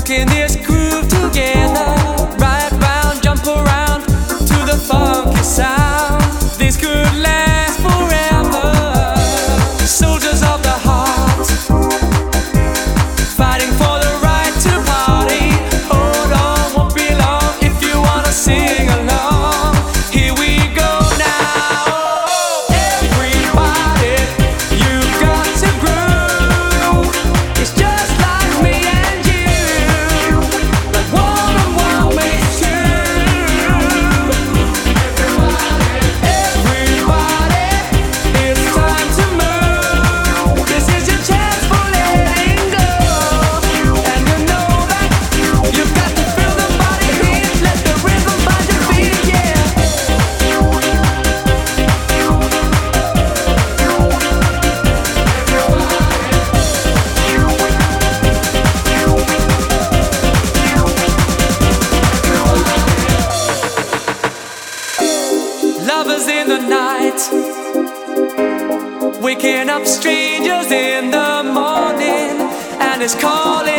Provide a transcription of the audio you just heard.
rocking this groove together. Right round, jump around to the funky sound. This could last forever. Soldiers of the heart, fighting for the right to party. Hold on, won't be long if you wanna sing along. Here we go now. Everybody, you've got to groove. It's just like me and you, like one and one makes two. Everybody, it's time to move. This is your chance for letting go. And you know that you've got to feel the body beat. Let the rhythm find your feet, yeah. Lovers in the night, waking up strangers in the morning, and it's calling